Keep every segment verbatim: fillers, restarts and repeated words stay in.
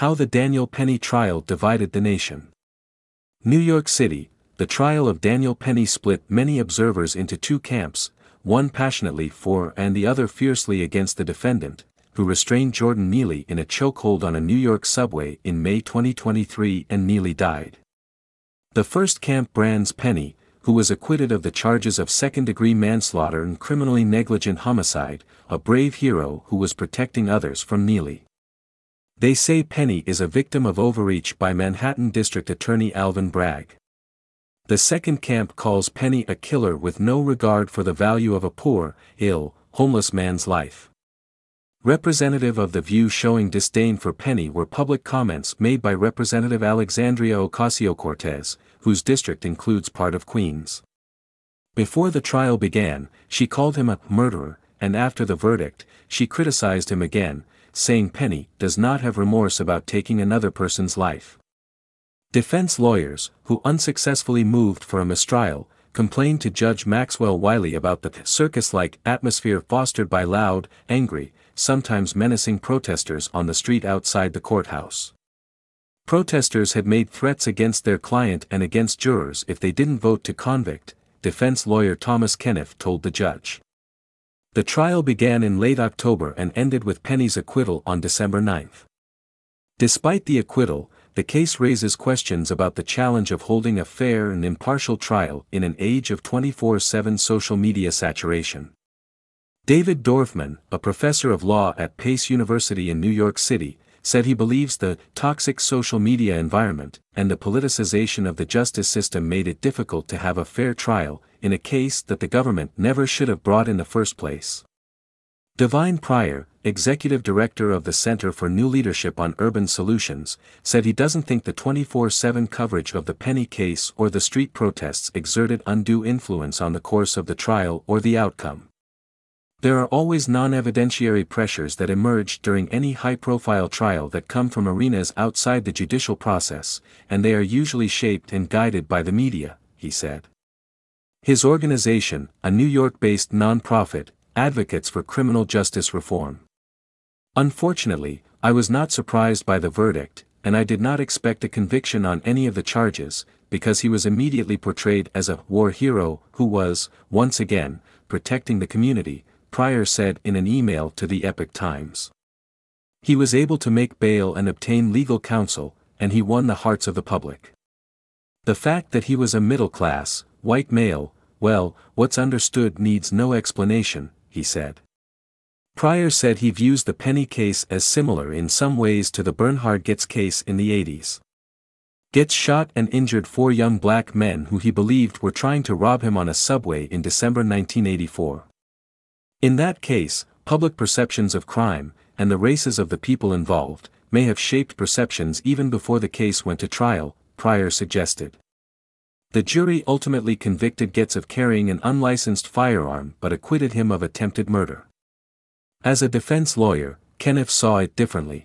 How the Daniel Penny Trial Divided the Nation. New York City, the trial of Daniel Penny split many observers into two camps, one passionately for and the other fiercely against the defendant, who restrained Jordan Neely in a chokehold on a New York subway in May twenty twenty-three and Neely died. The first camp brands Penny, who was acquitted of the charges of second-degree manslaughter and criminally negligent homicide, a brave hero who was protecting others from Neely. They say Penny is a victim of overreach by Manhattan District Attorney Alvin Bragg. The second camp calls Penny a killer with no regard for the value of a poor, ill, homeless man's life. Representative of the View showing disdain for Penny were public comments made by Representative Alexandria Ocasio-Cortez, whose district includes part of Queens. Before the trial began, she called him a murderer, and after the verdict, she criticized him again, saying Penny does not have remorse about taking another person's life. Defense lawyers, who unsuccessfully moved for a mistrial, complained to Judge Maxwell Wiley about the circus-like atmosphere fostered by loud, angry, sometimes menacing protesters on the street outside the courthouse. Protesters had made threats against their client and against jurors if they didn't vote to convict, defense lawyer Thomas Kenneth told the judge. The trial began in late October and ended with Penny's acquittal on December ninth. Despite the acquittal, the case raises questions about the challenge of holding a fair and impartial trial in an age of twenty-four seven social media saturation. David Dorfman, a professor of law at Pace University in New York City, said he believes the toxic social media environment and the politicization of the justice system made it difficult to have a fair trial in a case that the government never should have brought in the first place. Divine Pryor, executive director of the Center for New Leadership on Urban Solutions, said he doesn't think the twenty-four seven coverage of the Penny case or the street protests exerted undue influence on the course of the trial or the outcome. There are always non-evidentiary pressures that emerge during any high-profile trial that come from arenas outside the judicial process, and they are usually shaped and guided by the media, he said. His organization, a New York-based nonprofit, advocates for criminal justice reform. Unfortunately, I was not surprised by the verdict, and I did not expect a conviction on any of the charges, because he was immediately portrayed as a war hero who was, once again, protecting the community, Pryor said in an email to the Epoch Times. He was able to make bail and obtain legal counsel, and he won the hearts of the public. The fact that he was a middle-class, white male, well, what's understood needs no explanation, he said. Pryor said he views the Penny case as similar in some ways to the Bernhard Goetz case in the eighties. Goetz shot and injured four young black men who he believed were trying to rob him on a subway in December nineteen eighty-four. In that case, public perceptions of crime, and the races of the people involved, may have shaped perceptions even before the case went to trial, Pryor suggested. The jury ultimately convicted Goetz of carrying an unlicensed firearm but acquitted him of attempted murder. As a defense lawyer, Kenneth saw it differently.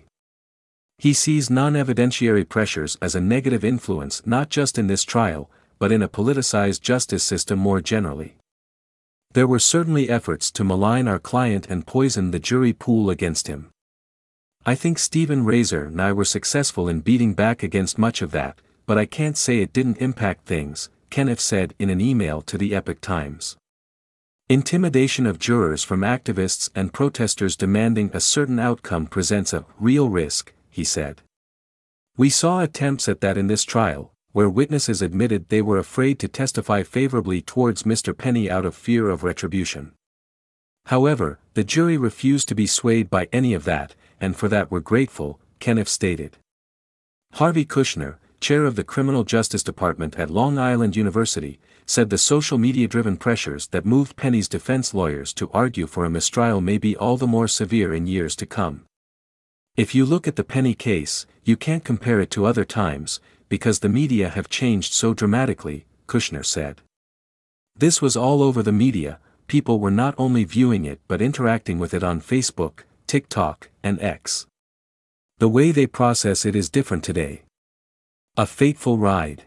He sees non-evidentiary pressures as a negative influence not just in this trial, but in a politicized justice system more generally. There were certainly efforts to malign our client and poison the jury pool against him. I think Stephen Razor and I were successful in beating back against much of that, but I can't say it didn't impact things, Kenneth said in an email to the Epoch Times. Intimidation of jurors from activists and protesters demanding a certain outcome presents a real risk, he said. We saw attempts at that in this trial, where witnesses admitted they were afraid to testify favorably towards Mister Penny out of fear of retribution. However, the jury refused to be swayed by any of that, and for that we're grateful, Kenneth stated. Harvey Kushner, chair of the Criminal Justice Department at Long Island University, said the social media-driven pressures that moved Penny's defense lawyers to argue for a mistrial may be all the more severe in years to come. If you look at the Penny case, you can't compare it to other times, because the media have changed so dramatically, Kushner said. This was all over the media, people were not only viewing it but interacting with it on Facebook, TikTok, and X. The way they process it is different today. A fateful ride.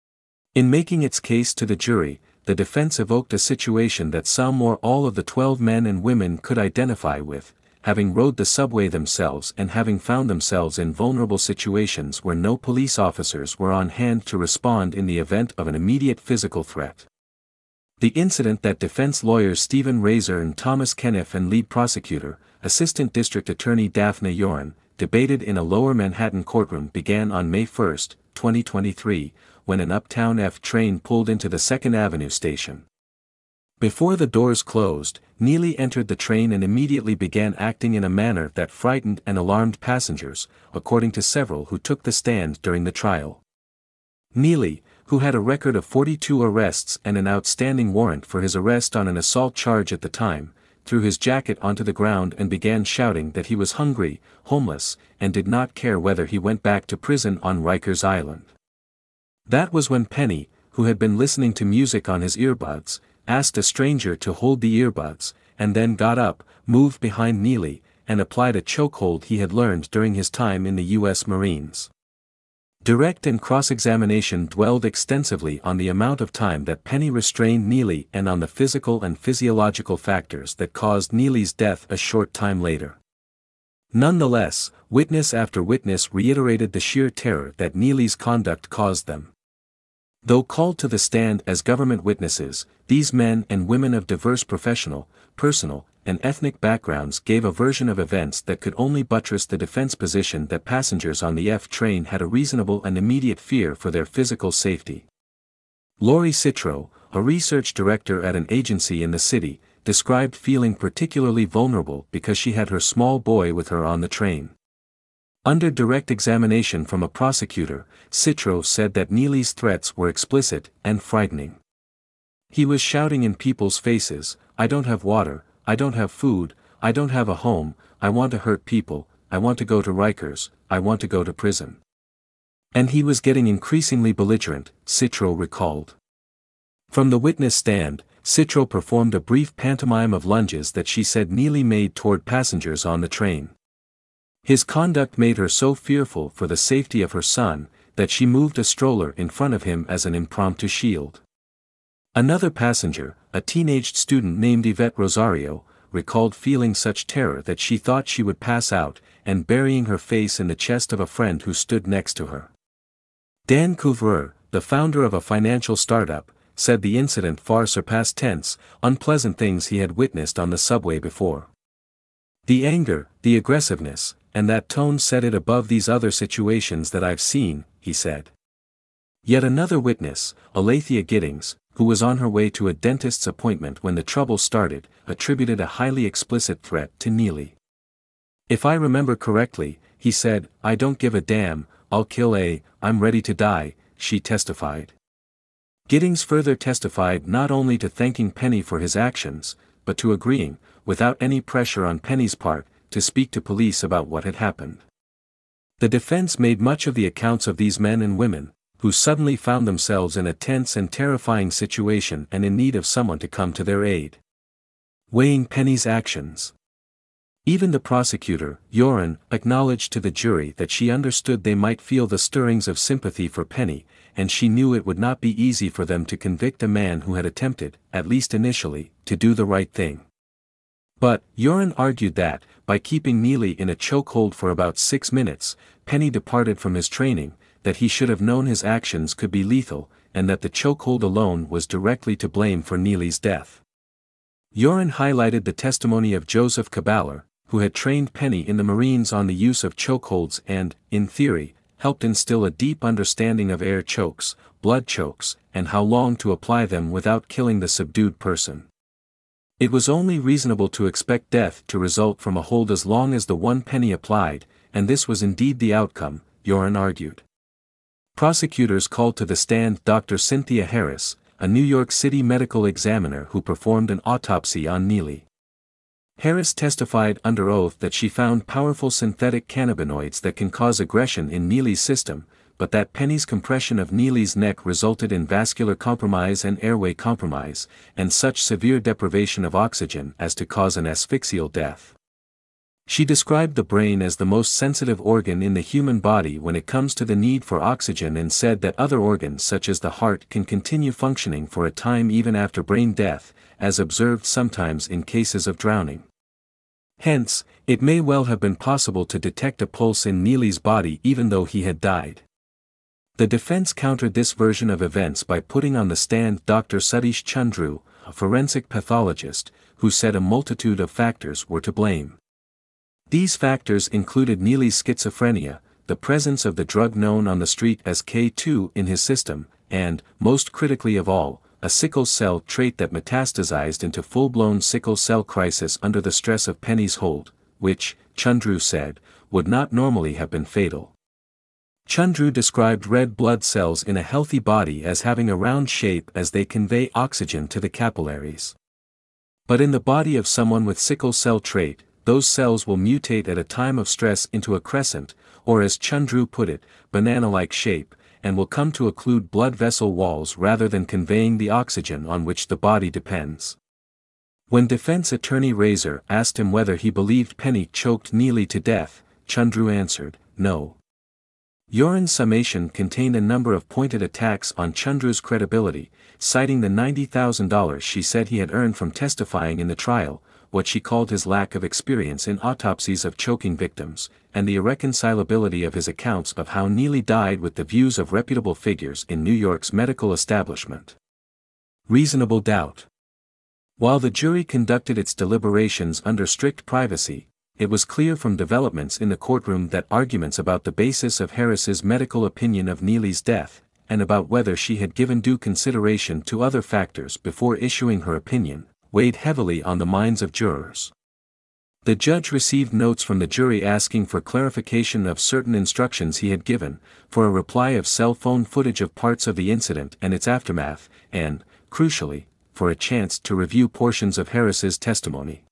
In making its case to the jury, the defense evoked a situation that some or all of the twelve men and women could identify with, having rode the subway themselves and having found themselves in vulnerable situations where no police officers were on hand to respond in the event of an immediate physical threat. The incident that defense lawyers Stephen Razor and Thomas Kenneth and lead prosecutor, Assistant District Attorney Daphne Yoren, debated in a lower Manhattan courtroom began on May first, twenty twenty-three, when an Uptown F train pulled into the Second Avenue station. Before the doors closed, Neely entered the train and immediately began acting in a manner that frightened and alarmed passengers, according to several who took the stand during the trial. Neely, who had a record of forty-two arrests and an outstanding warrant for his arrest on an assault charge at the time, threw his jacket onto the ground and began shouting that he was hungry, homeless, and did not care whether he went back to prison on Rikers Island. That was when Penny, who had been listening to music on his earbuds, asked a stranger to hold the earbuds, and then got up, moved behind Neely, and applied a chokehold he had learned during his time in the U S Marines. Direct and cross-examination dwelled extensively on the amount of time that Penny restrained Neely and on the physical and physiological factors that caused Neely's death a short time later. Nonetheless, witness after witness reiterated the sheer terror that Neely's conduct caused them. Though called to the stand as government witnesses, these men and women of diverse professional, personal, and ethnic backgrounds gave a version of events that could only buttress the defense position that passengers on the F train had a reasonable and immediate fear for their physical safety. Lori Citro, a research director at an agency in the city, described feeling particularly vulnerable because she had her small boy with her on the train. Under direct examination from a prosecutor, Citro said that Neely's threats were explicit and frightening. He was shouting in people's faces, "I don't have water, I don't have food, I don't have a home, I want to hurt people, I want to go to Rikers, I want to go to prison." And he was getting increasingly belligerent, Citro recalled. From the witness stand, Citro performed a brief pantomime of lunges that she said Neely made toward passengers on the train. His conduct made her so fearful for the safety of her son, that she moved a stroller in front of him as an impromptu shield. Another passenger, a teenaged student named Yvette Rosario, recalled feeling such terror that she thought she would pass out, and burying her face in the chest of a friend who stood next to her. Dan Couvreur, the founder of a financial startup, said the incident far surpassed tense, unpleasant things he had witnessed on the subway before. "The anger, the aggressiveness, and that tone set it above these other situations that I've seen," he said. Yet another witness, Alethea Giddings, who was on her way to a dentist's appointment when the trouble started, attributed a highly explicit threat to Neely. "If I remember correctly," he said, "I don't give a damn, I'll kill A, I'm ready to die," she testified. Giddings further testified not only to thanking Penny for his actions, but to agreeing, without any pressure on Penny's part, to speak to police about what had happened. The defense made much of the accounts of these men and women, who suddenly found themselves in a tense and terrifying situation and in need of someone to come to their aid. Weighing Penny's actions. Even the prosecutor, Yoren, acknowledged to the jury that she understood they might feel the stirrings of sympathy for Penny, and she knew it would not be easy for them to convict a man who had attempted, at least initially, to do the right thing. But, Yoren argued that, by keeping Neely in a chokehold for about six minutes, Penny departed from his training, that he should have known his actions could be lethal, and that the chokehold alone was directly to blame for Neely's death. Yoren highlighted the testimony of Joseph Caballer, who had trained Penny in the Marines on the use of chokeholds and, in theory, helped instill a deep understanding of air chokes, blood chokes, and how long to apply them without killing the subdued person. It was only reasonable to expect death to result from a hold as long as the one Penny applied, and this was indeed the outcome, Yoren argued. Prosecutors called to the stand Doctor Cynthia Harris, a New York City medical examiner who performed an autopsy on Neely. Harris testified under oath that she found powerful synthetic cannabinoids that can cause aggression in Neely's system, but that Penny's compression of Neely's neck resulted in vascular compromise and airway compromise, and such severe deprivation of oxygen as to cause an asphyxial death. She described the brain as the most sensitive organ in the human body when it comes to the need for oxygen and said that other organs such as the heart can continue functioning for a time even after brain death, as observed sometimes in cases of drowning. Hence, it may well have been possible to detect a pulse in Neely's body even though he had died. The defense countered this version of events by putting on the stand Doctor Satish Chandru, a forensic pathologist, who said a multitude of factors were to blame. These factors included Neely's schizophrenia, the presence of the drug known on the street as K two in his system, and, most critically of all, a sickle cell trait that metastasized into full-blown sickle cell crisis under the stress of Penny's hold, which, Chandru said, would not normally have been fatal. Chandru described red blood cells in a healthy body as having a round shape as they convey oxygen to the capillaries. But in the body of someone with sickle cell trait, those cells will mutate at a time of stress into a crescent, or as Chandru put it, banana-like shape, and will come to occlude blood vessel walls rather than conveying the oxygen on which the body depends. When defense attorney Razor asked him whether he believed Penny choked Neely to death, Chandru answered, no. Yoren's summation contained a number of pointed attacks on Chandru's credibility, citing the ninety thousand dollars she said he had earned from testifying in the trial, what she called his lack of experience in autopsies of choking victims, and the irreconcilability of his accounts of how Neely died with the views of reputable figures in New York's medical establishment. Reasonable doubt. While the jury conducted its deliberations under strict privacy, it was clear from developments in the courtroom that arguments about the basis of Harris's medical opinion of Neely's death, and about whether she had given due consideration to other factors before issuing her opinion, weighed heavily on the minds of jurors. The judge received notes from the jury asking for clarification of certain instructions he had given, for a reply of cell phone footage of parts of the incident and its aftermath, and, crucially, for a chance to review portions of Harris's testimony.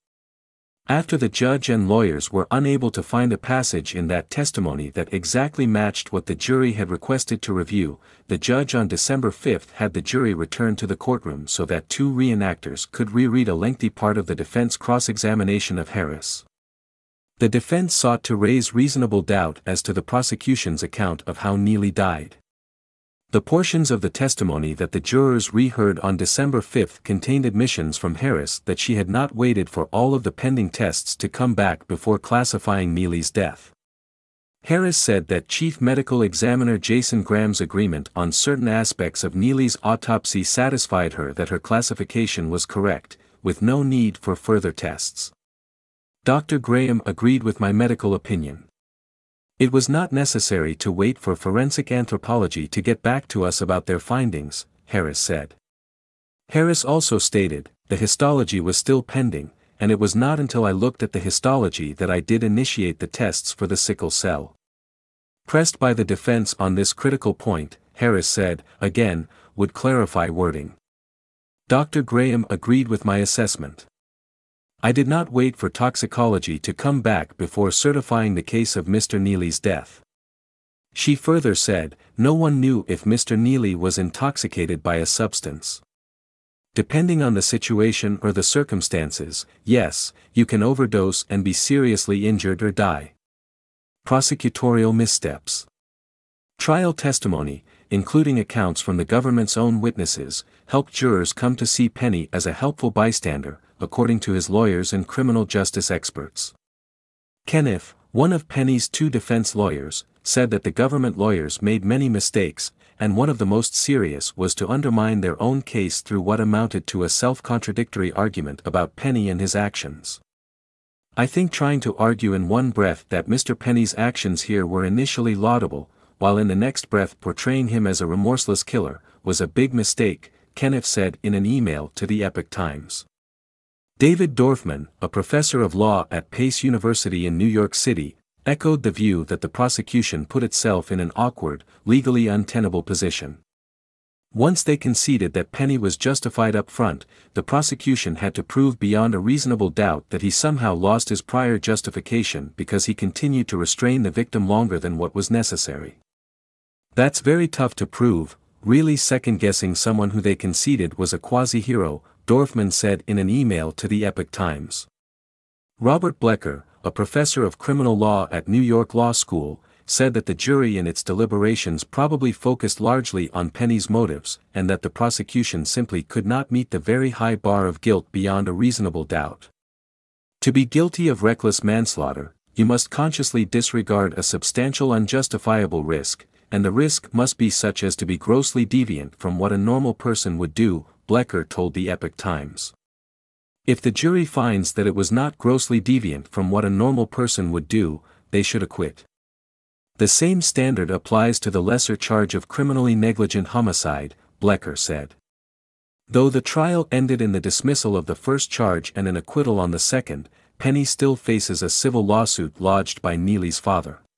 After the judge and lawyers were unable to find a passage in that testimony that exactly matched what the jury had requested to review, the judge on December fifth had the jury return to the courtroom so that two reenactors could reread a lengthy part of the defense cross-examination of Harris. The defense sought to raise reasonable doubt as to the prosecution's account of how Neely died. The portions of the testimony that the jurors reheard on December fifth contained admissions from Harris that she had not waited for all of the pending tests to come back before classifying Neely's death. Harris said that Chief Medical Examiner Jason Graham's agreement on certain aspects of Neely's autopsy satisfied her that her classification was correct, with no need for further tests. Doctor Graham agreed with my medical opinion. It was not necessary to wait for forensic anthropology to get back to us about their findings, Harris said. Harris also stated, the histology was still pending, and it was not until I looked at the histology that I did initiate the tests for the sickle cell. Pressed by the defense on this critical point, Harris said, again, would clarify wording. Doctor Graham agreed with my assessment. I did not wait for toxicology to come back before certifying the case of Mister Neely's death. She further said, no one knew if Mister Neely was intoxicated by a substance. Depending on the situation or the circumstances, yes, you can overdose and be seriously injured or die. Prosecutorial missteps. Trial testimony, including accounts from the government's own witnesses, helped jurors come to see Penny as a helpful bystander, according to his lawyers and criminal justice experts. Kenneth, one of Penny's two defense lawyers, said that the government lawyers made many mistakes, and one of the most serious was to undermine their own case through what amounted to a self-contradictory argument about Penny and his actions. I think trying to argue in one breath that Mister Penny's actions here were initially laudable, while in the next breath portraying him as a remorseless killer, was a big mistake, Kenneth said in an email to the Epoch Times. David Dorfman, a professor of law at Pace University in New York City, echoed the view that the prosecution put itself in an awkward, legally untenable position. Once they conceded that Penny was justified up front, the prosecution had to prove beyond a reasonable doubt that he somehow lost his prior justification because he continued to restrain the victim longer than what was necessary. That's very tough to prove, really second-guessing someone who they conceded was a quasi-hero, Dorfman said in an email to the Epoch Times. Robert Blecker, a professor of criminal law at New York Law School, said that the jury in its deliberations probably focused largely on Penny's motives, and that the prosecution simply could not meet the very high bar of guilt beyond a reasonable doubt. To be guilty of reckless manslaughter, you must consciously disregard a substantial unjustifiable risk, and the risk must be such as to be grossly deviant from what a normal person would do, Blecker told the Epoch Times. If the jury finds that it was not grossly deviant from what a normal person would do, they should acquit. The same standard applies to the lesser charge of criminally negligent homicide, Blecker said. Though the trial ended in the dismissal of the first charge and an acquittal on the second, Penny still faces a civil lawsuit lodged by Neely's father.